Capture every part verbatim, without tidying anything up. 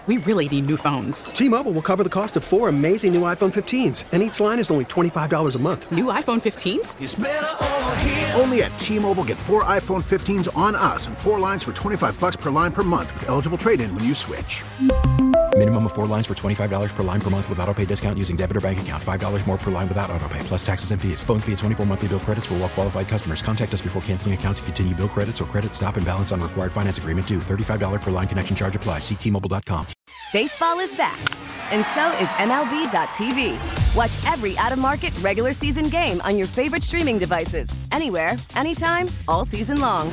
We really need new phones. T-Mobile will cover the cost of four amazing new iPhone fifteens, and each line is only twenty-five dollars a month. New iPhone fifteens? It's better over here. Only at T-Mobile, get four iPhone fifteens on us and four lines for twenty-five dollars per line per month with eligible trade-in when you switch. Minimum of four lines for twenty-five dollars per line per month with autopay discount using debit or bank account. five dollars more per line without autopay, plus taxes and fees. Phone fee at twenty-four monthly bill credits for well-qualified customers. Contact us before canceling account to continue bill credits or credit stop and balance on required finance agreement due. thirty-five dollars per line connection charge applies. See T Mobile dot com. Baseball is back, and so is M L B dot T V. Watch every out-of-market regular season game on your favorite streaming devices. Anywhere, anytime, all season long.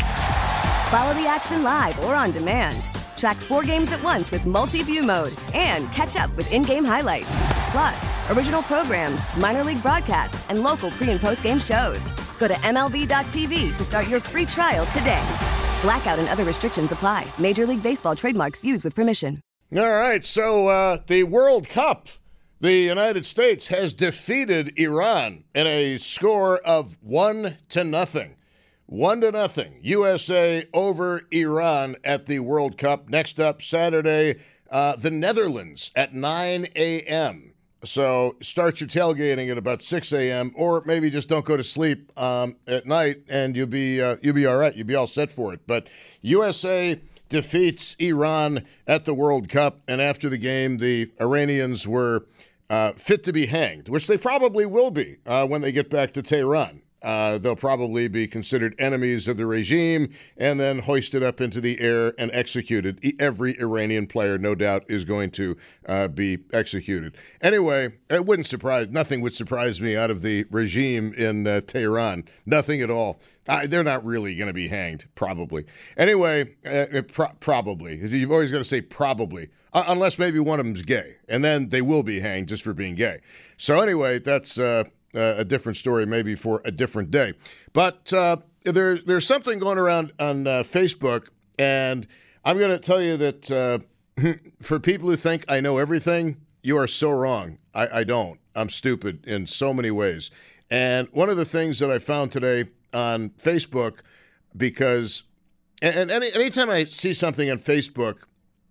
Follow the action live or on demand. Track four games at once with multi-view mode and catch up with in-game highlights. Plus, original programs, minor league broadcasts, and local pre- and post-game shows. Go to M L B dot T V to start your free trial today. Blackout and other restrictions apply. Major League Baseball trademarks used with permission. All right, so uh, the World Cup, the United States has defeated Iran in a score of one to nothing. One to nothing. U S A over Iran at the World Cup. Next up, Saturday, uh, the Netherlands at nine a.m. So start your tailgating at about six a.m. or maybe just don't go to sleep um, at night and you'll be uh, you'll be all right. You'll be all set for it. But U S A defeats Iran at the World Cup, and after the game, the Iranians were uh, fit to be hanged, which they probably will be uh, when they get back to Tehran. Uh, they'll probably be considered enemies of the regime and then hoisted up into the air and executed. Every Iranian player, no doubt, is going to uh, be executed. Anyway, it wouldn't surprise, nothing would surprise me out of the regime in uh, Tehran. Nothing at all. Uh, they're not really going to be hanged, probably. Anyway, uh, pro- probably. You've always got to say probably, uh, unless maybe one of them's gay. And then they will be hanged just for being gay. So anyway, that's... Uh, Uh, a different story, maybe for a different day. But uh, there, there's something going around on uh, Facebook, and I'm going to tell you that uh, for people who think I know everything, you are so wrong. I, I don't. I'm stupid in so many ways. And one of the things that I found today on Facebook, because and, and any anytime I see something on Facebook,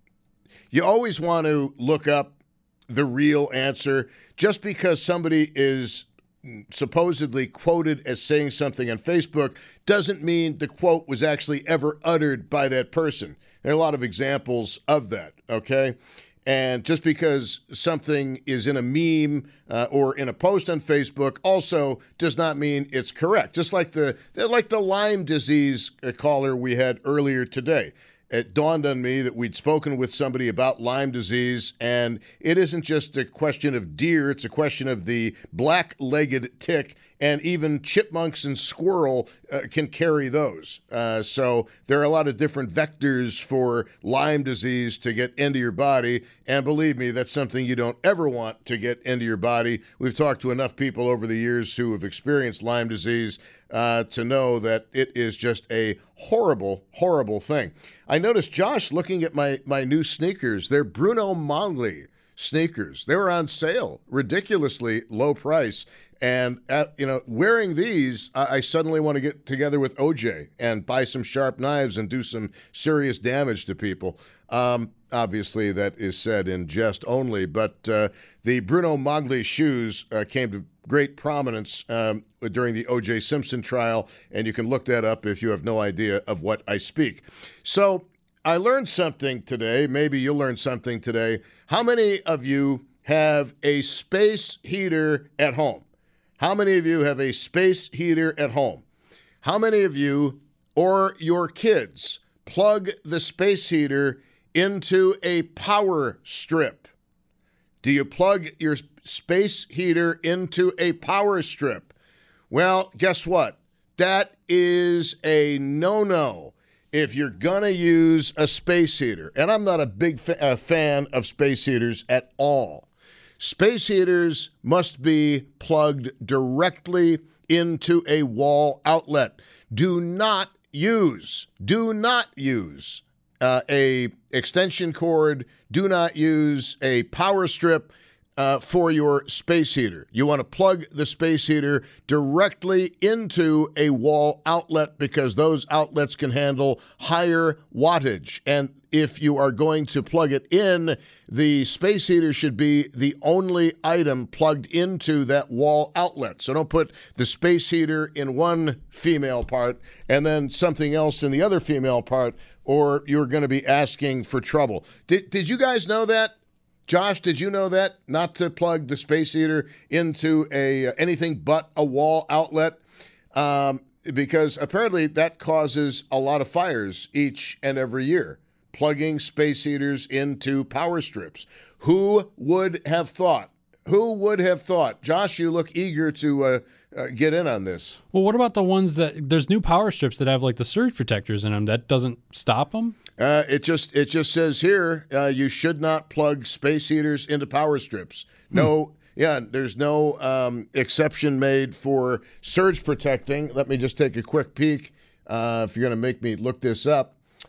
you always want to look up the real answer. Just because somebody is supposedly quoted as saying something on Facebook doesn't mean the quote was actually ever uttered by that person. There are a lot of examples of that, okay? And just because something is in a meme uh, or in a post on Facebook also does not mean it's correct. Just like the like the Lyme disease caller we had earlier today. It dawned on me that we'd spoken with somebody about Lyme disease, and it isn't just a question of deer, it's a question of the black-legged tick, and even chipmunks and squirrel uh, can carry those. Uh, so there are a lot of different vectors for Lyme disease to get into your body, and believe me, that's something you don't ever want to get into your body. We've talked to enough people over the years who have experienced Lyme disease uh, to know that it is just a horrible, horrible thing. I noticed Josh looking at my, my new sneakers. They're Bruno Magli sneakers. They were on sale, ridiculously low price. And, at, you know, wearing these, I, I suddenly want to get together with O J and buy some sharp knives and do some serious damage to people. Um, obviously, that is said in jest only. But uh, the Bruno Magli shoes uh, came to great prominence um, during the O J Simpson trial, and you can look that up if you have no idea of what I speak. So I learned something today. Maybe you'll learn something today. How many of you have a space heater at home? How many of you have a space heater at home? How many of you or your kids plug the space heater into a power strip? Do you plug your space heater into a power strip? Well, guess what? That is a no-no if you're going to use a space heater. And I'm not a big fa- uh, fan of space heaters at all. Space heaters must be plugged directly into a wall outlet. Do not use, do not use uh, a extension cord. Do not use a power strip. uh, for your space heater. You want to plug the space heater directly into a wall outlet because those outlets can handle higher wattage. And if you are going to plug it in, the space heater should be the only item plugged into that wall outlet. So don't put the space heater in one female part and then something else in the other female part, or you're going to be asking for trouble. Did, did you guys know that? Josh, did you know that? Not to plug the space heater into a uh, anything but a wall outlet? Um, because apparently that causes a lot of fires each and every year. Plugging space heaters into power strips. Who would have thought? Who would have thought? Josh, you look eager to uh, uh, get in on this. Well, what about the ones that there's new power strips that have like the surge protectors in them? That doesn't stop them? Uh, it just it just says here uh, you should not plug space heaters into power strips. No, hmm. yeah, there's no um, exception made for surge protecting. Let me just take a quick peek. Uh, if you're going to make me look this up.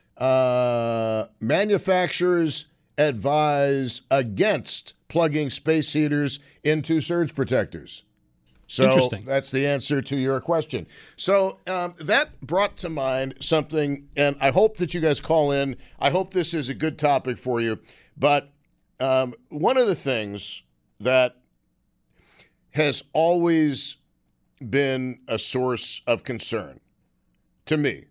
Uh, manufacturers advise against plugging space heaters into surge protectors. So Interesting. That's the answer to your question. So um, that brought to mind something, and I hope that you guys call in. I hope this is a good topic for you. But um, one of the things that has always been a source of concern to me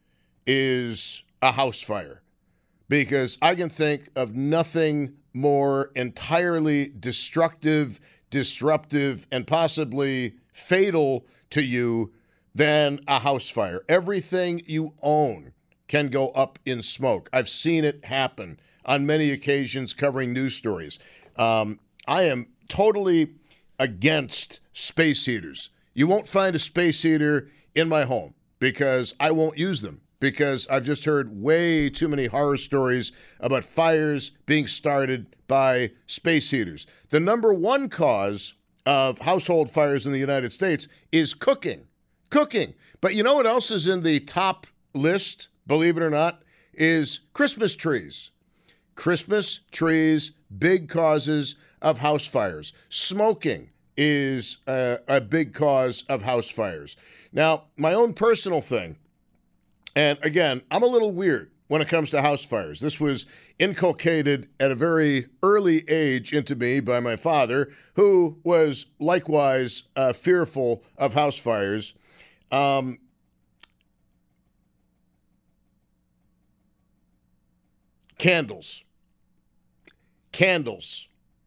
is a house fire, because I can think of nothing more entirely destructive, disruptive, and possibly fatal to you than a house fire. Everything you own can go up in smoke. I've seen it happen on many occasions covering news stories. Um, I am totally against space heaters. You won't find a space heater in my home because I won't use them. Because I've just heard way too many horror stories about fires being started by space heaters. The number one cause of household fires in the United States is cooking. Cooking. But you know what else is in the top list, believe it or not, is Christmas trees. Christmas trees, big causes of house fires. Smoking is a, a big cause of house fires. Now, my own personal thing, and again, I'm a little weird when it comes to house fires. This was inculcated at a very early age into me by my father, who was likewise uh, fearful of house fires. Um, candles. Candles.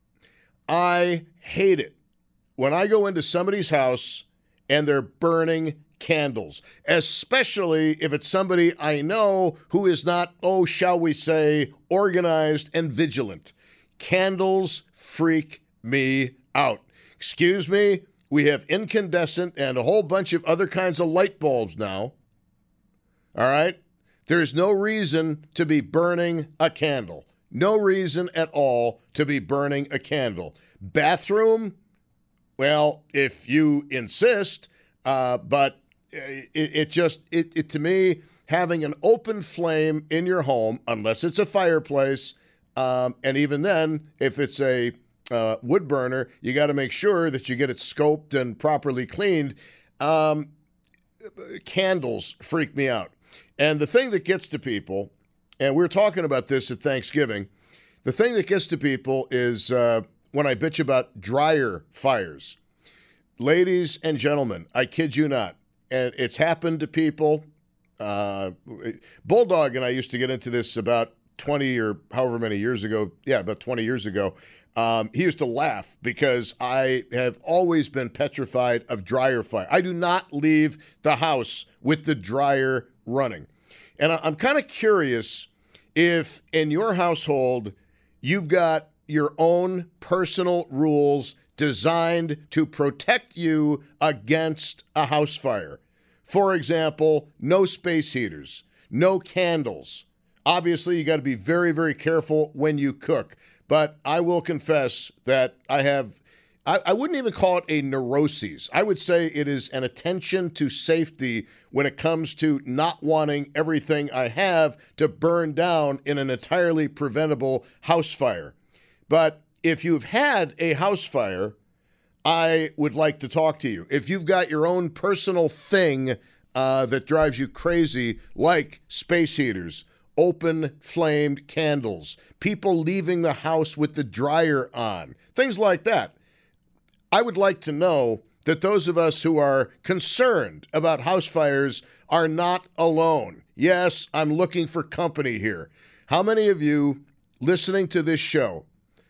I hate it when I go into somebody's house and they're burning candles, especially if it's somebody I know who is not, oh, shall we say, organized and vigilant. Candles freak me out. Excuse me, we have incandescent and a whole bunch of other kinds of light bulbs now. All right? There's no reason to be burning a candle. No reason at all to be burning a candle. Bathroom, well, if you insist, uh, but It, it just, it, it to me, having an open flame in your home, unless it's a fireplace, um, and even then, if it's a uh, wood burner, you got to make sure that you get it scoped and properly cleaned. Um, candles freak me out. And the thing that gets to people, and we were talking about this at Thanksgiving, the thing that gets to people is uh, when I bitch about dryer fires. Ladies and gentlemen, I kid you not. And it's happened to people. Uh, Bulldog and I used to get into this about twenty or however many years ago. Yeah, about twenty years ago. Um, he used to laugh because I have always been petrified of dryer fire. I do not leave the house with the dryer running. And I'm kind of curious if in your household you've got your own personal rules designed to protect you against a house fire. For example, no space heaters, no candles. Obviously, you got to be very, very careful when you cook. But I will confess that I have, I, I wouldn't even call it a neuroses. I would say it is an attention to safety when it comes to not wanting everything I have to burn down in an entirely preventable house fire. But if you've had a house fire, I would like to talk to you. If you've got your own personal thing uh, that drives you crazy, like space heaters, open flamed candles, people leaving the house with the dryer on, things like that, I would like to know that those of us who are concerned about house fires are not alone. Yes, I'm looking for company here. How many of you listening to this show,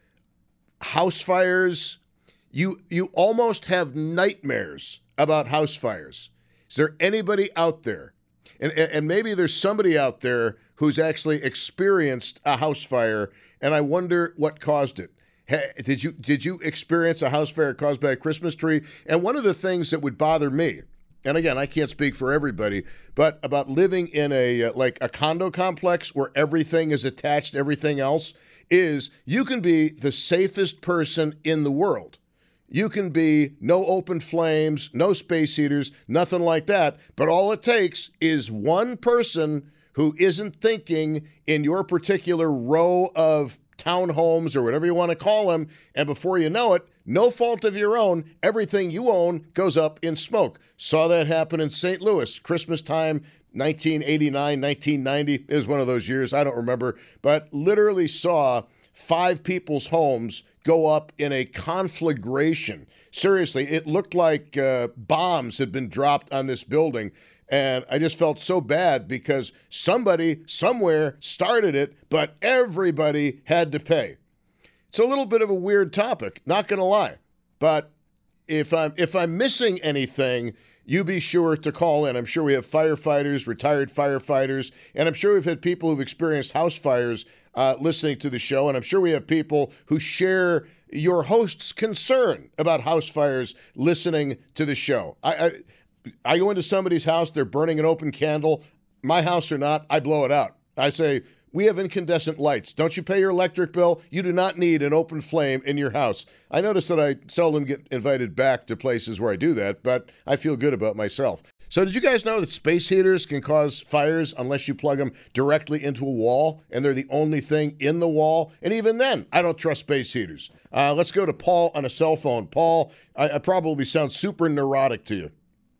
house fires, you you almost have nightmares about house fires? Is there anybody out there, and, and maybe there's somebody out there who's actually experienced a house fire, and I wonder what caused it? Did you did you experience a house fire caused by a Christmas tree? And one of the things that would bother me, and again, I can't speak for everybody, but about living in a like a condo complex where everything is attached to everything else, is you can be the safest person in the world. You can be no open flames, no space heaters, nothing like that, but all it takes is one person who isn't thinking in your particular row of townhomes or whatever you want to call them, and before you know it, no fault of your own, everything you own goes up in smoke. Saw that happen in Saint Louis, Christmas time, nineteen eighty-nine, nineteen ninety. It was one of those years, I don't remember, but literally saw five people's homes go up in a conflagration. Seriously, it looked like uh, bombs had been dropped on this building. And I just felt so bad because somebody somewhere started it, but everybody had to pay. It's a little bit of a weird topic, not going to lie. But if I'm if I'm missing anything, you be sure to call in. I'm sure we have firefighters, retired firefighters, and I'm sure we've had people who've experienced house fires uh, listening to the show, and I'm sure we have people who share your host's concern about house fires listening to the show. I. I I go into somebody's house, they're burning an open candle. My house or not, I blow it out. I say, we have incandescent lights. Don't you pay your electric bill? You do not need an open flame in your house. I notice that I seldom get invited back to places where I do that, but I feel good about myself. So did you guys know that space heaters can cause fires unless you plug them directly into a wall, and they're the only thing in the wall? And even then, I don't trust space heaters. Uh, let's go to Paul on a cell phone. Paul, I, I probably sound super neurotic to you.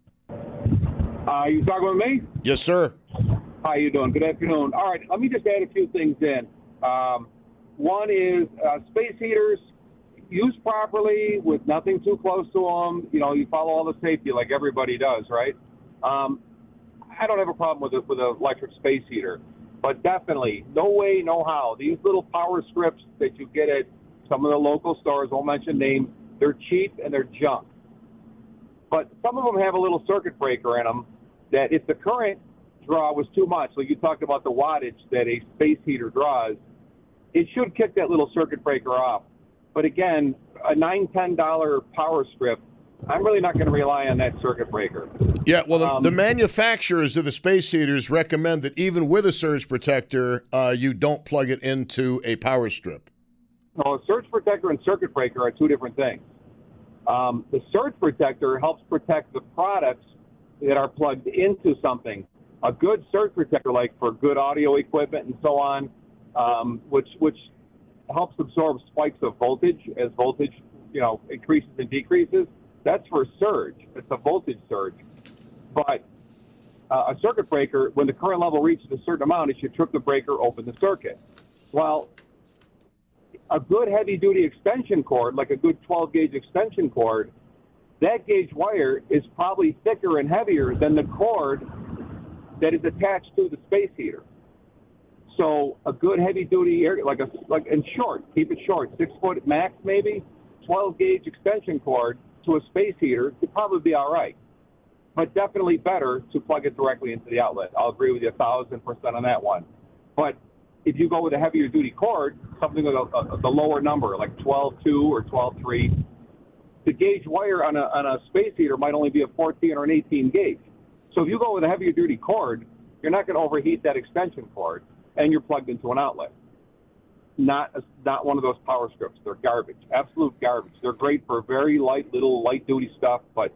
Uh, you talking with me? Yes, sir. How you doing? Good afternoon. All right, let me just add a few things in. Um, one is uh, space heaters, used properly with nothing too close to them. You know, you follow all the safety like everybody does, right? Um, I don't have a problem with it with an electric space heater, but definitely, no way, no how. These little power strips that you get at some of the local stores, won't mention names, they're cheap and they're junk. But some of them have a little circuit breaker in them that if the current draw was too much, like you talked about the wattage that a space heater draws, it should kick that little circuit breaker off. But again, a nine dollars, ten dollars power strip, I'm really not going to rely on that circuit breaker. Yeah, well, the, um, the manufacturers of the space heaters recommend that even with a surge protector, uh, you don't plug it into a power strip. No, a surge protector and circuit breaker are two different things. Um, the surge protector helps protect the products that are plugged into something. A good surge protector, like for good audio equipment and so on, um, which which helps absorb spikes of voltage as voltage, you know, increases and decreases. That's for surge. It's a voltage surge. But uh, a circuit breaker, when the current level reaches a certain amount, it should trip the breaker, open the circuit. Well, a good heavy-duty extension cord, like a good twelve-gauge extension cord, that gauge wire is probably thicker and heavier than the cord that is attached to the space heater. So a good heavy-duty, like a like and short, keep it short, six foot max maybe, twelve-gauge extension cord to a space heater could probably be all right. But definitely better to plug it directly into the outlet. I'll agree with you a thousand percent on that one. But if you go with a heavier duty cord, something with a, a, the lower number, like twelve two or twelve three, the gauge wire on a, on a space heater might only be a fourteen or an eighteen gauge. So if you go with a heavier duty cord, you're not going to overheat that extension cord, and you're plugged into an outlet. Not a, not one of those power strips. They're garbage, absolute garbage. They're great for very light, little light duty stuff, but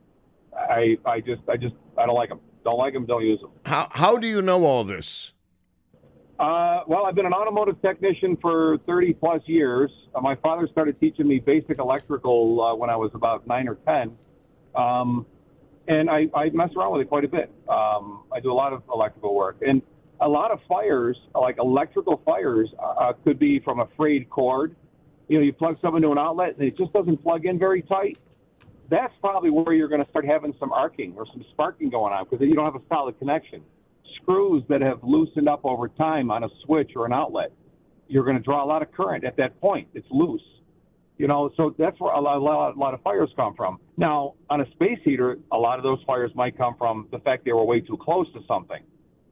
I I just I just I don't like them. Don't like them. Don't use them. How how do you know all this? Uh, well, I've been an automotive technician for thirty plus years. Uh, my father started teaching me basic electrical uh, when I was about nine or ten. Um, and I, I mess around with it quite a bit. Um, I do a lot of electrical work. And a lot of fires, like electrical fires, uh, could be from a frayed cord. You know, you plug something into an outlet and it just doesn't plug in very tight. That's probably where you're going to start having some arcing or some sparking going on because you don't have a solid connection. Screws that have loosened up over time on a switch or an outlet, you're going to draw a lot of current at that point. It's loose. You know, so that's where a lot, a lot, a lot of fires come from. Now, on a space heater, a lot of those fires might come from the fact they were way too close to something.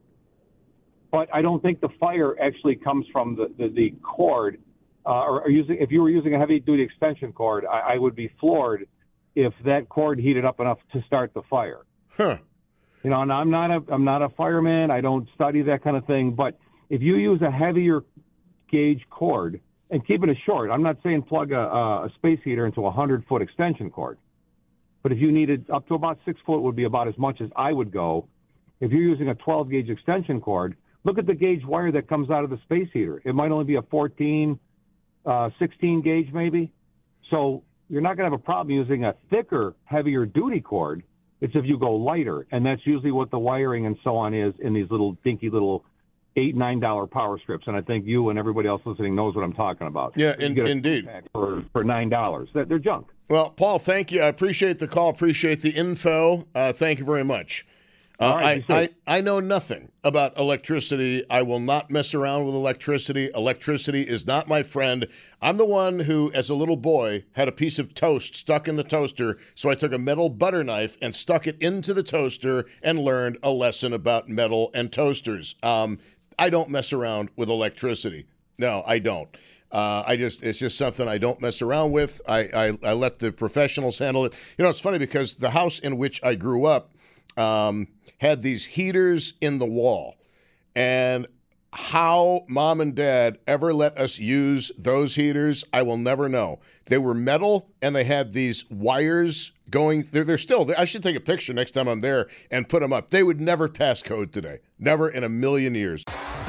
But I don't think the fire actually comes from the, the, the cord. Uh, or, or using, if you were using a heavy-duty extension cord, I, I would be floored if that cord heated up enough to start the fire. Huh. You know, and I'm not a I'm not a fireman. I don't study that kind of thing. But if you use a heavier gauge cord, and keeping it short, I'm not saying plug a, a space heater into a hundred-foot extension cord. But if you needed up to about six foot would be about as much as I would go. If you're using a twelve-gauge extension cord, look at the gauge wire that comes out of the space heater. It might only be a fourteen, uh, sixteen gauge maybe. So you're not going to have a problem using a thicker, heavier duty cord. It's if you go lighter, and that's usually what the wiring and so on is in these little dinky little eight, nine dollar power strips. And I think you and everybody else listening knows what I'm talking about. Yeah, you in, get a indeed. For for nine dollars, they're junk. Well, Paul, thank you. I appreciate the call. Appreciate the info. Uh, thank you very much. Uh, right, I, I, I know nothing about electricity. I will not mess around with electricity. Electricity is not my friend. I'm the one who, as a little boy, had a piece of toast stuck in the toaster, so I took a metal butter knife and stuck it into the toaster and learned a lesson about metal and toasters. Um, I don't mess around with electricity. No, I don't. Uh, I just it's just something I don't mess around with. I, I, I let the professionals handle it. You know, it's funny because the house in which I grew up um, had these heaters in the wall. And how mom and dad ever let us use those heaters, I will never know. They were metal, and they had these wires going. They're, they're still, I should take a picture next time I'm there and put them up. They would never pass code today. Never in a million years.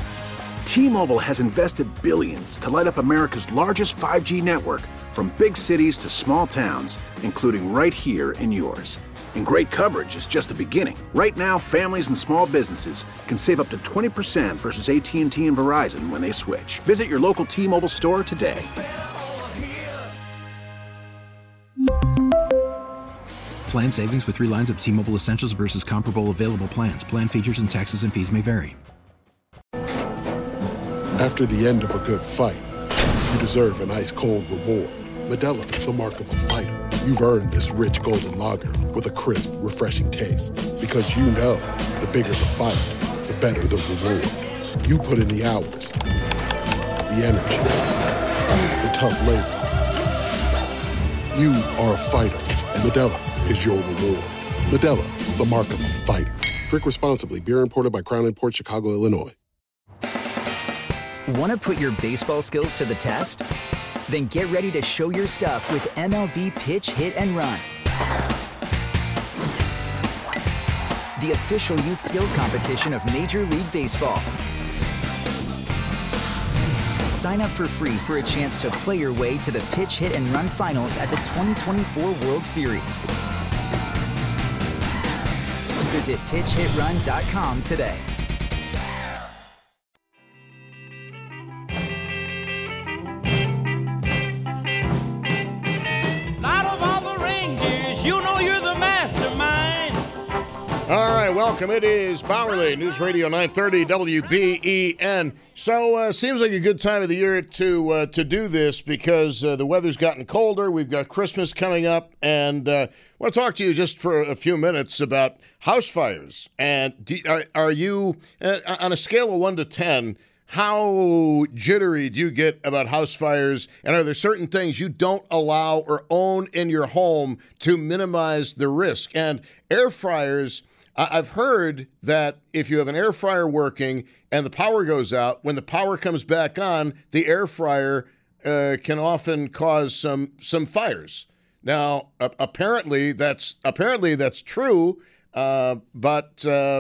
T-Mobile has invested billions to light up America's largest five G network, from big cities to small towns, including right here in yours. And great coverage is just the beginning. Right now, families and small businesses can save up to twenty percent versus A T and T and Verizon when they switch. Visit your local T-Mobile store today. Plan savings with three lines of T-Mobile Essentials versus comparable available plans. Plan features and taxes and fees may vary. After the end of a good fight, you deserve an ice-cold reward. Modelo is the mark of a fighter. You've earned this rich golden lager with a crisp, refreshing taste. Because you know, the bigger the fight, the better the reward. You put in the hours, the energy, the tough labor. You are a fighter, and Modelo is your reward. Modelo, the mark of a fighter. Drink responsibly. Beer imported by Crown Imports, Chicago, Illinois. Want to put your baseball skills to the test? Then get ready to show your stuff with M L B Pitch, Hit, and Run. The official youth skills competition of Major League Baseball. Sign up for free for a chance to play your way to the Pitch, Hit, and Run finals at the twenty twenty-four World Series. Visit pitch hit run dot com today. All right, welcome. It is Bowerly, News Radio nine thirty W B E N. So uh, seems like a good time of the year to uh, to do this because uh, the weather's gotten colder. We've got Christmas coming up, and uh, I want to talk to you just for a few minutes about house fires. And do, are, are you, uh, on a scale of one to ten, how jittery do you get about house fires? And are there certain things you don't allow or own in your home to minimize the risk? And air fryers, I've heard that if you have an air fryer working and the power goes out, when the power comes back on, the air fryer uh, can often cause some some fires. Now, uh, apparently that's apparently that's true, uh, but uh,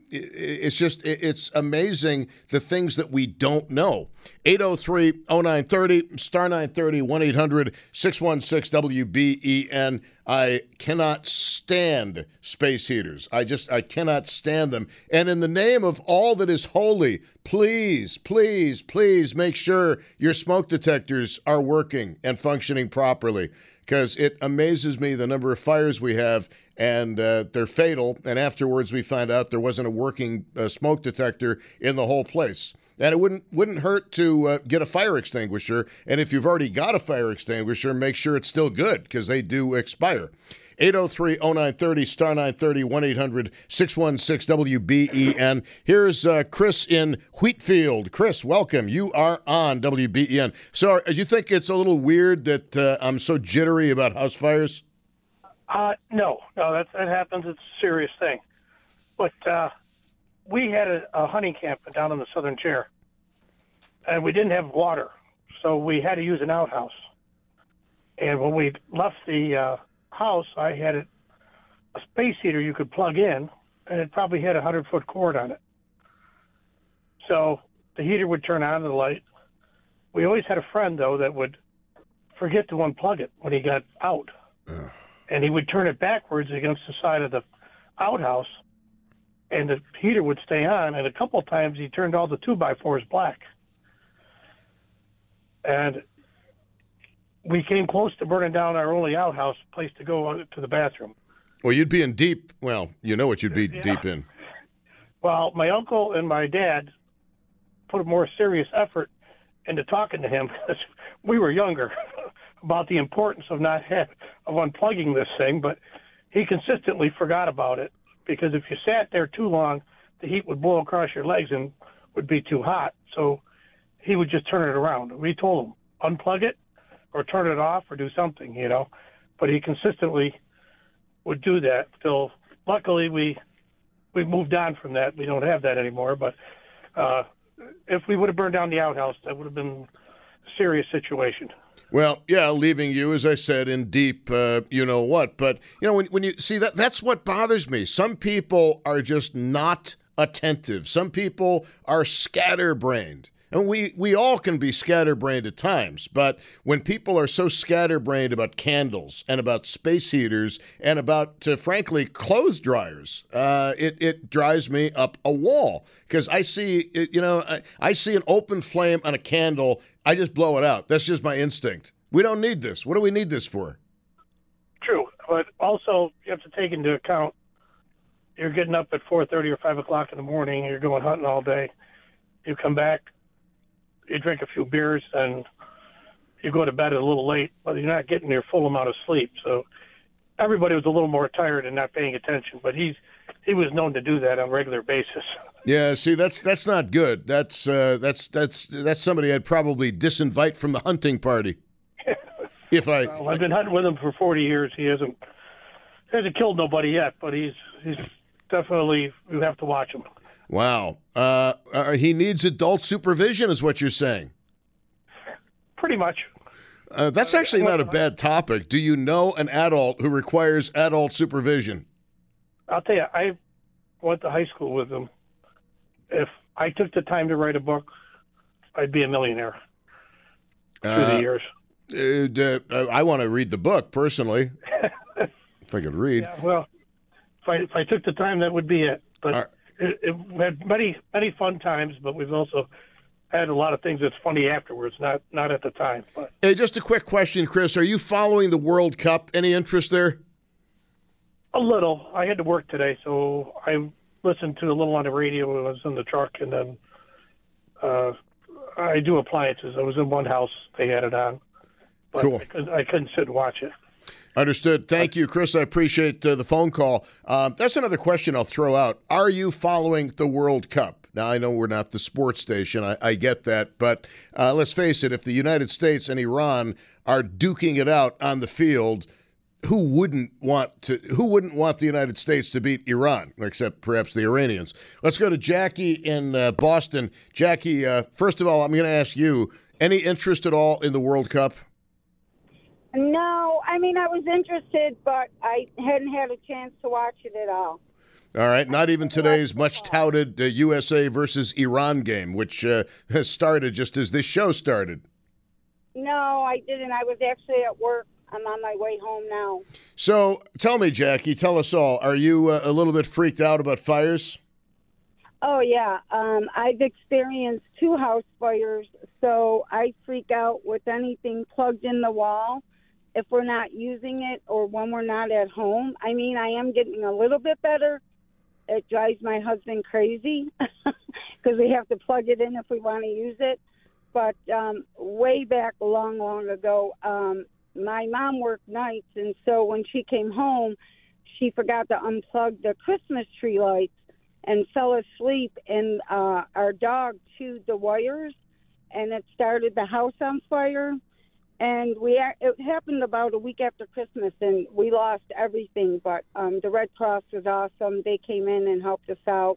it's just it's amazing the things that we don't know. eight oh three oh nine thirty, star nine thirty, one eight hundred six one six W B E N. I cannot stand space heaters. I just, I cannot stand them. And in the name of all that is holy, please, please, please make sure your smoke detectors are working and functioning properly, because it amazes me the number of fires we have, and uh, they're fatal, and afterwards we find out there wasn't a working uh, smoke detector in the whole place. And it wouldn't wouldn't hurt to uh, get a fire extinguisher, and if you've already got a fire extinguisher, make sure it's still good, because they do expire. eight oh three oh nine thirty, star nine thirty, one eight hundred six one six W B E N. Here's uh, Chris in Wheatfield. Chris, welcome. You are on W B E N. So uh, you think it's a little weird that uh, I'm so jittery about house fires? Uh, no, no, that, that happens. It's a serious thing. But uh, we had a, a hunting camp down in the Southern Chair, and we didn't have water, so we had to use an outhouse. And when we left the uh, house, I had a, a space heater you could plug in, and it probably had a hundred-foot cord on it. So the heater would turn on the light. We always had a friend, though, that would forget to unplug it when he got out. Ugh. And he would turn it backwards against the side of the outhouse, and the heater would stay on. And a couple of times he turned all the two-by-fours black. And we came close to burning down our only outhouse place to go to the bathroom. Well, you'd be in deep, well, you know what you'd be yeah. deep in. Well, my uncle and my dad put a more serious effort into talking to him, because we were younger, about the importance of not have, of unplugging this thing, but he consistently forgot about it, because if you sat there too long, the heat would blow across your legs and would be too hot. So he would just turn it around. We told him, unplug it or turn it off or do something, you know. But he consistently would do that. Till luckily we we moved on from that. We don't have that anymore. But uh, if we would have burned down the outhouse, that would have been a serious situation. Well, yeah, leaving you, as I said, in deep, uh, you know what. But, you know, when, when you see that, that's what bothers me. Some people are just not attentive. Some people are scatterbrained. And we, we all can be scatterbrained at times, but when people are so scatterbrained about candles and about space heaters and about, uh, frankly, clothes dryers, uh, it, it drives me up a wall. Because I see, it, you know, I, I see an open flame on a candle, I just blow it out. That's just my instinct. We don't need this. What do we need this for? True, but also you have to take into account you're getting up at four thirty or five o'clock in the morning, you're going hunting all day, you come back, you drink a few beers, and you go to bed a little late, but you're not getting your full amount of sleep. So everybody was a little more tired and not paying attention, but he's he was known to do that on a regular basis. Yeah, see, that's that's not good. That's uh, that's that's that's somebody I'd probably disinvite from the hunting party. If I, well, I've been hunting with him for forty years. He hasn't he hasn't killed nobody yet, but he's he's definitely, you have to watch him. Wow. Uh, uh, he needs adult supervision is what you're saying. Pretty much. Uh, that's actually not a bad topic. Do you know an adult who requires adult supervision? I'll tell you, I went to high school with him. If I took the time to write a book, I'd be a millionaire through uh, the years. Uh, uh, I want to read the book, personally, if I could read. Yeah, well, if I, if I took the time, that would be it. But uh, it, it, we had many, many fun times, but we've also had a lot of things that's funny afterwards, not not at the time. But. Hey, just a quick question, Chris. Are you following the World Cup? Any interest there? A little. I had to work today, so I listened to a little on the radio when I was in the truck, and then uh, I do appliances. I was in one house. They had it on. But cool. I couldn't, I couldn't sit and watch it. Understood. Thank you, Chris. I appreciate uh, the phone call. Um, that's another question I'll throw out. Are you following the World Cup? Now, I know we're not the sports station. I, I get that. But uh, let's face it, if the United States and Iran are duking it out on the field, who wouldn't want to? Who wouldn't want the United States to beat Iran, except perhaps the Iranians? Let's go to Jackie in uh, Boston. Jackie, uh, first of all, I'm going to ask you, any interest at all in the World Cup? No, I mean, I was interested, but I hadn't had a chance to watch it at all. All right, not even today's much touted uh, U S A versus Iran game, which uh, has started just as this show started. No, I didn't. I was actually at work. I'm on my way home now. So tell me, Jackie, tell us all, are you uh, a little bit freaked out about fires? Oh, yeah. Um, I've experienced two house fires, so I freak out with anything plugged in the wall if we're not using it or when we're not at home. I mean, I am getting a little bit better. It drives my husband crazy because we have to plug it in if we want to use it. But um, way back long, long ago, um, my mom worked nights, and so when she came home, she forgot to unplug the Christmas tree lights and fell asleep, and uh, our dog chewed the wires, and it started the house on fire. And we it happened about a week after Christmas, and we lost everything. But um, the Red Cross was awesome. They came in and helped us out.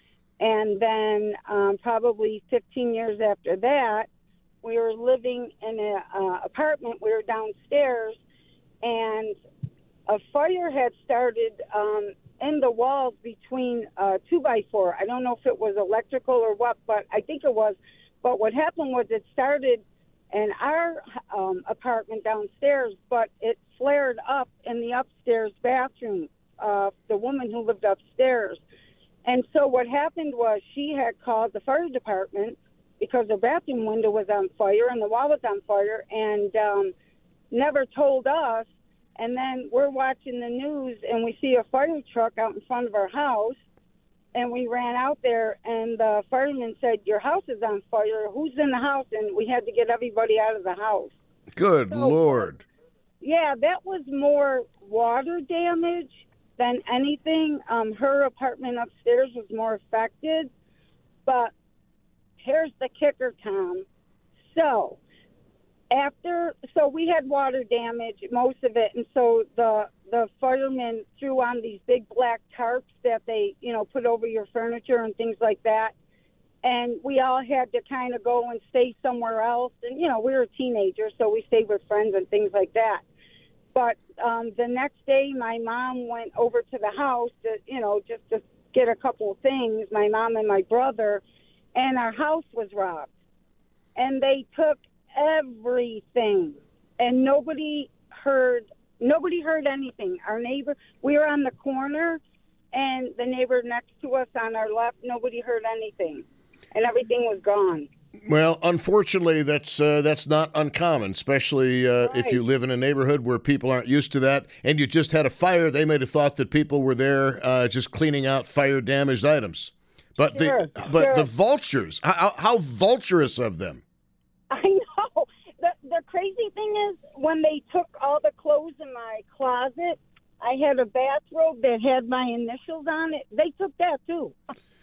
And then um, probably fifteen years after that, we were living in an uh, apartment. We were downstairs, and a fire had started um, in the walls between uh, two by four. I don't know if it was electrical or what, but I think it was. But what happened was it started in our um, apartment downstairs, but it flared up in the upstairs bathroom, uh, the woman who lived upstairs. And so what happened was she had called the fire department because the bathroom window was on fire and the wall was on fire, and um, never told us. And then we're watching the news, and we see a fire truck out in front of our house, and we ran out there, and the fireman said, "Your house is on fire. Who's in the house?" And we had to get everybody out of the house. Good so, Lord. Yeah, that was more water damage than anything. Um, her apartment upstairs was more affected. But here's the kicker, Tom. So after, so we had water damage, most of it, and so the the firemen threw on these big black tarps that they, you know, put over your furniture and things like that. And we all had to kind of go and stay somewhere else. And, you know, we were teenagers, so we stayed with friends and things like that. But um, the next day, my mom went over to the house to, you know, just to get a couple of things, my mom and my brother, and our house was robbed. And they took everything, and nobody heard Nobody heard anything. Our neighbor, we were on the corner, and the neighbor next to us on our left, nobody heard anything, and everything was gone. Well, unfortunately, that's uh, that's not uncommon, especially uh, right. if you live in a neighborhood where people aren't used to that, and you just had a fire. They might have thought that people were there uh, just cleaning out fire-damaged items. But sure, the but sure. the vultures, how, how vulturous of them. I know. The, the crazy thing is, when they took all the clothes in my closet, I had a bathrobe that had my initials on it. They took that too.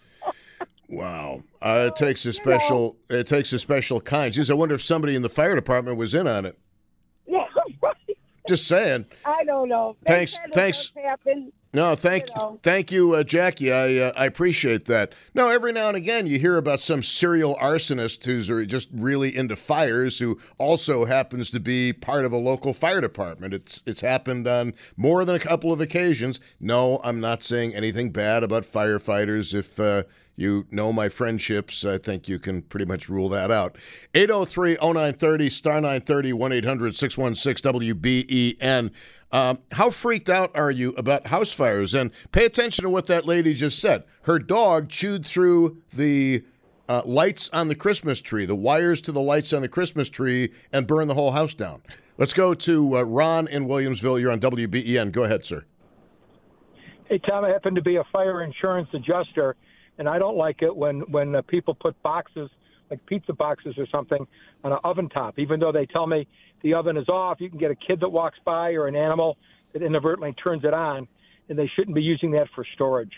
Wow, uh, it takes a special. You know, it takes a special kind. Jeez, I wonder if somebody in the fire department was in on it. Yeah, right. Just saying. I don't know. Thanks. That Thanks. Happen. No, thank you, know. thank you, uh, Jackie. I uh, I appreciate that. No, every now and again you hear about some serial arsonist who's just really into fires, who also happens to be part of a local fire department. It's it's happened on more than a couple of occasions. No, I'm not saying anything bad about firefighters. If uh, you know my friendships, I think you can pretty much rule that out. eight oh three oh nine thirty, star nine thirty, one eight hundred six one six W B E N. Um, how freaked out are you about house fires? And pay attention to what that lady just said. Her dog chewed through the uh, lights on the Christmas tree, the wires to the lights on the Christmas tree, and burned the whole house down. Let's go to uh, Ron in Williamsville. You're on W B E N. Go ahead, sir. Hey, Tom, I happen to be a fire insurance adjuster, and I don't like it when, when uh, people put boxes, like pizza boxes or something, on an oven top. Even though they tell me the oven is off, you can get a kid that walks by or an animal that inadvertently turns it on, and they shouldn't be using that for storage.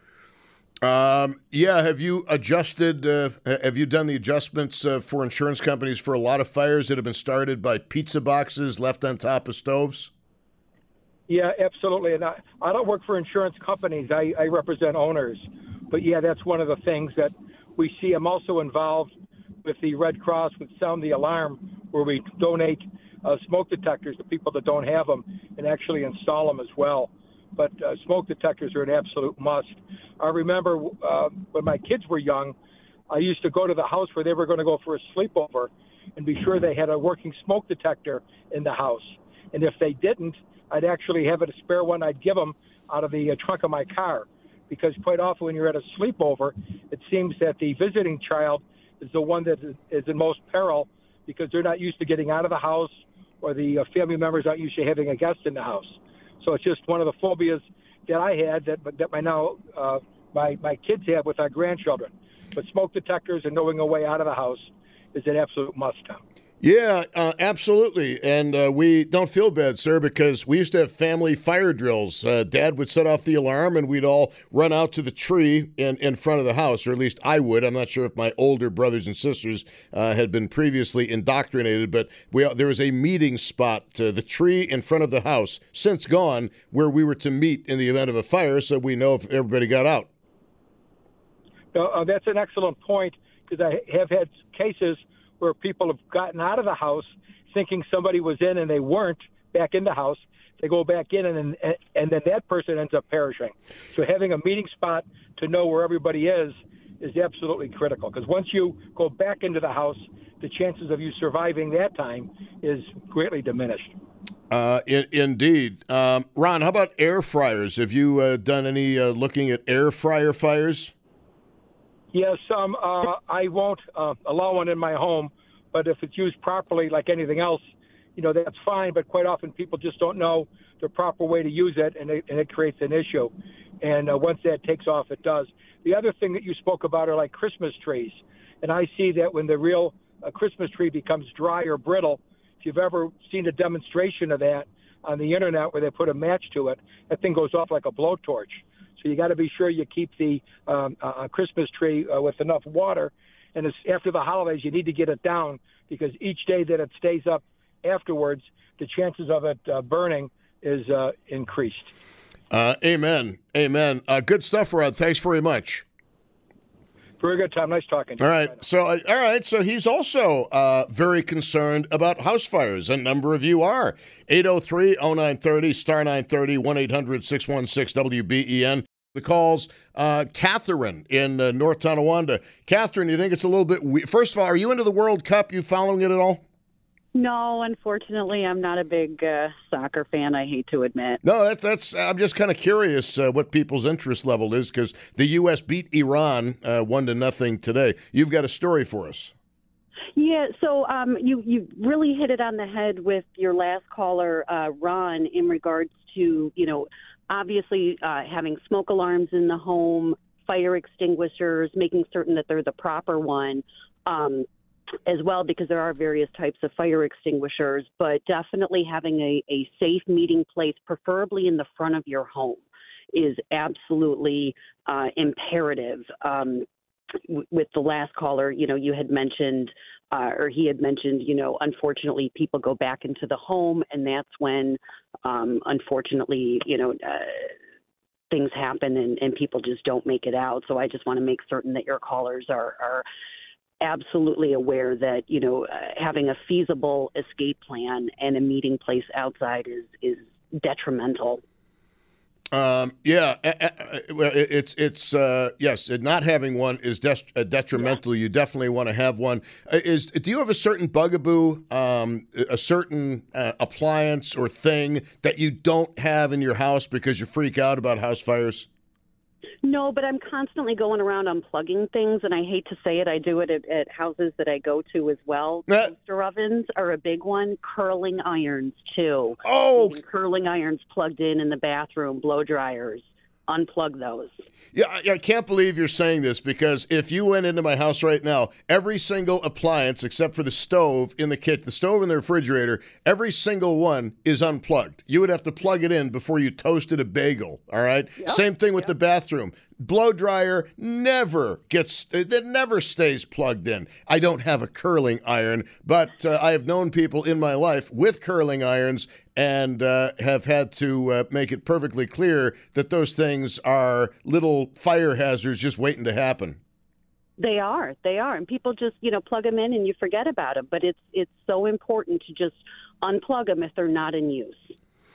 Um, yeah, have you adjusted, uh, have you done the adjustments uh, for insurance companies for a lot of fires that have been started by pizza boxes left on top of stoves? Yeah, absolutely. And I, I don't work for insurance companies. I, I represent owners. But, yeah, that's one of the things that we see. I'm also involved with the Red Cross with Sound the Alarm, where we donate uh, smoke detectors to people that don't have them and actually install them as well. but uh, smoke detectors are an absolute must. I remember uh, when my kids were young, I used to go to the house where they were going to go for a sleepover and be sure they had a working smoke detector in the house. And if they didn't, I'd actually have a spare one I'd give them out of the uh, trunk of my car. Because quite often when you're at a sleepover, it seems that the visiting child is the one that is in most peril because they're not used to getting out of the house, or the uh, family members aren't used to having a guest in the house. So it's just one of the phobias that I had that that my now uh, my my kids have with our grandchildren. But smoke detectors and knowing a way out of the house is an absolute must. Yeah, uh, absolutely. And uh, we don't feel bad, sir, because we used to have family fire drills. Uh, Dad would set off the alarm, and we'd all run out to the tree in, in front of the house, or at least I would. I'm not sure if my older brothers and sisters uh, had been previously indoctrinated, but we there was a meeting spot, uh, the tree in front of the house, since gone, where we were to meet in the event of a fire, so we know if everybody got out. Uh, that's an excellent point, because I have had cases where people have gotten out of the house thinking somebody was in and they weren't back in the house. They go back in and and, and then that person ends up perishing. So having a meeting spot to know where everybody is is absolutely critical, because once you go back into the house, the chances of you surviving that time is greatly diminished. Uh, in, indeed. Um, Ron, how about air fryers? Have you uh, done any uh, looking at air fryer fires? Yes, um, uh, I won't uh, allow one in my home, but if it's used properly, like anything else, you know, that's fine. But quite often people just don't know the proper way to use it, and it, and it creates an issue. And uh, once that takes off, it does. The other thing that you spoke about are like Christmas trees. And I see that when the real uh, Christmas tree becomes dry or brittle, if you've ever seen a demonstration of that on the internet where they put a match to it, that thing goes off like a blowtorch. So you got to be sure you keep the um, uh, Christmas tree uh, with enough water. And it's, after the holidays, you need to get it down, because each day that it stays up afterwards, the chances of it uh, burning is uh, increased. Uh, amen. Amen. Uh, good stuff, Rod. Thanks very much. Very good, Tom. Nice talking to all you. Right. So, uh, all right. So he's also uh, very concerned about house fires. A number of you are. eight oh three oh nine thirty, star nine thirty, one eight hundred six one six W B E N. The calls, uh, Catherine in uh, North Tonawanda. Catherine, you think it's a little bit we- First of all, are you into the World Cup? You following it at all? No, unfortunately, I'm not a big uh, soccer fan, I hate to admit. No, that, that's. I'm just kind of curious uh, what people's interest level is, because the U S beat Iran uh, one to nothing today. You've got a story for us. Yeah, so um, you, you really hit it on the head with your last caller, uh, Ron, in regards to, you know, obviously uh, having smoke alarms in the home, fire extinguishers, making certain that they're the proper one. Um as well, because there are various types of fire extinguishers, but definitely having a, a safe meeting place, preferably in the front of your home, is absolutely uh, imperative. Um, w- with the last caller, you know, you had mentioned, uh, or he had mentioned, you know, unfortunately people go back into the home, and that's when, um, unfortunately, you know, uh, things happen and, and people just don't make it out. So I just want to make certain that your callers are, are absolutely aware that, you know, uh, having a feasible escape plan and a meeting place outside is is detrimental. Um, yeah, it's it's uh, yes, not having one is de- detrimental. Yeah. You definitely want to have one. Is do you have a certain bugaboo, um, a certain uh, appliance or thing that you don't have in your house because you freak out about house fires? No, but I'm constantly going around unplugging things, and I hate to say it, I do it at, at houses that I go to as well. Uh, Toaster ovens are a big one. Curling irons, too. Oh! Leaving curling irons plugged in in the bathroom, blow dryers. Unplug those. Yeah, I, I can't believe you're saying this, because if you went into my house right now, every single appliance except for the stove in the kitchen, the stove in the refrigerator, every single one is unplugged. You would have to plug it in before you toasted a bagel, all right? Yep. Same thing with yep. the bathroom. Blow dryer never gets, it never stays plugged in. I don't have a curling iron, but uh, I have known people in my life with curling irons and uh, have had to uh, make it perfectly clear that those things are little fire hazards just waiting to happen. They are. They are. And people just, you know, plug them in and you forget about them. But it's it's so important to just unplug them if they're not in use.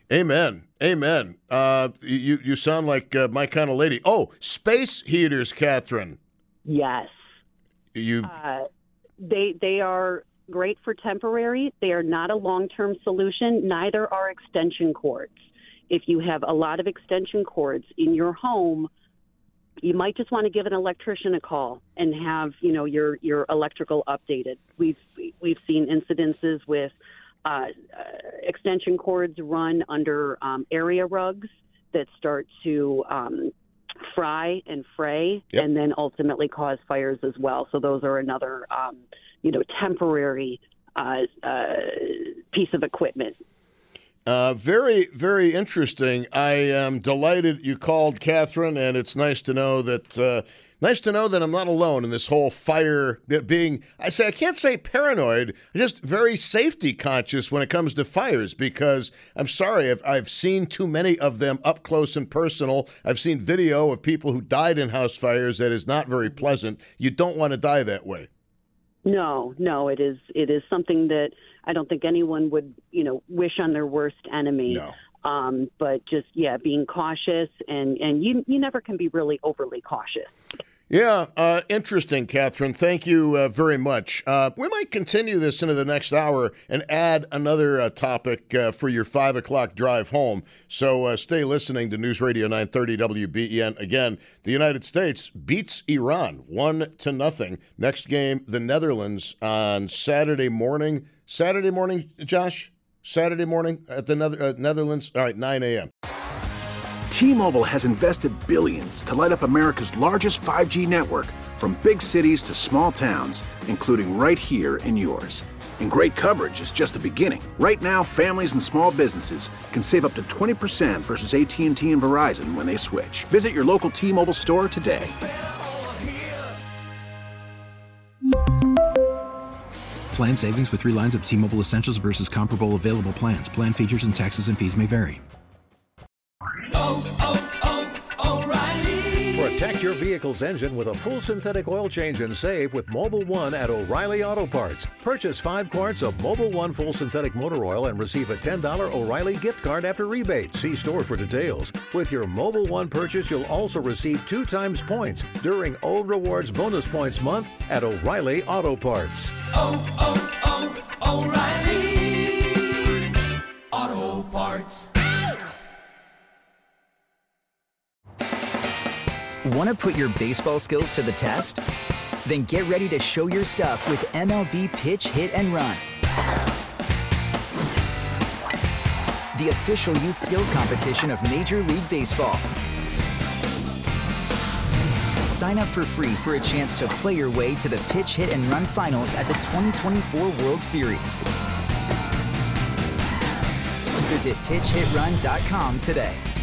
Amen. Amen. Uh, you you sound like uh, my kind of lady. Oh, space heaters, Catherine. Yes. You. Uh, they they are great for temporary. They are not a long-term solution. Neither are extension cords. If you have a lot of extension cords in your home, you might just want to give an electrician a call and have, you know, your your electrical updated. We've we've seen incidences with uh, uh, extension cords run under um, area rugs that start to um, fry and fray, yep. and then ultimately cause fires as well. So those are another, um, you know, temporary uh, uh, piece of equipment. Uh, very, very interesting. I am delighted you called, Catherine, and it's nice to know that uh, nice to know that I'm not alone in this whole fire being. I say I can't say paranoid, just very safety conscious when it comes to fires. Because I'm sorry, I've I've seen too many of them up close and personal. I've seen video of people who died in house fires that is not very pleasant. You don't want to die that way. No, no, it is it is something that I don't think anyone would, you know, wish on their worst enemy. No. Um, but just, yeah, being cautious, and, and you you never can be really overly cautious. Yeah, uh, interesting, Catherine. Thank you uh, very much. Uh, we might continue this into the next hour and add another uh, topic uh, for your five o'clock drive home. So uh, stay listening to News Radio nine thirty W B E N. Again, the United States beats Iran one to nothing. Next game, the Netherlands on Saturday morning. Saturday morning, Josh? Saturday morning at the Nether- uh, Netherlands? All right, nine a.m. T-Mobile has invested billions to light up America's largest five G network, from big cities to small towns, including right here in yours. And great coverage is just the beginning. Right now, families and small businesses can save up to twenty percent versus A T and T and Verizon when they switch. Visit your local T-Mobile store today. Plan savings with three lines of T-Mobile Essentials versus comparable available plans. Plan features and taxes and fees may vary. Protect your vehicle's engine with a full synthetic oil change and save with Mobil one at O'Reilly Auto Parts. Purchase five quarts of Mobil one full synthetic motor oil and receive a ten dollars O'Reilly gift card after rebate. See store for details. With your Mobil one purchase, you'll also receive two times points during O Rewards Bonus Points Month at O'Reilly Auto Parts. Oh, oh, oh, O'Reilly Auto Parts. Want to put your baseball skills to the test? Then get ready to show your stuff with M L B Pitch, Hit, and Run. The official youth skills competition of Major League Baseball. Sign up for free for a chance to play your way to the Pitch, Hit, and Run finals at the twenty twenty-four World Series. Visit pitch hit run dot com today.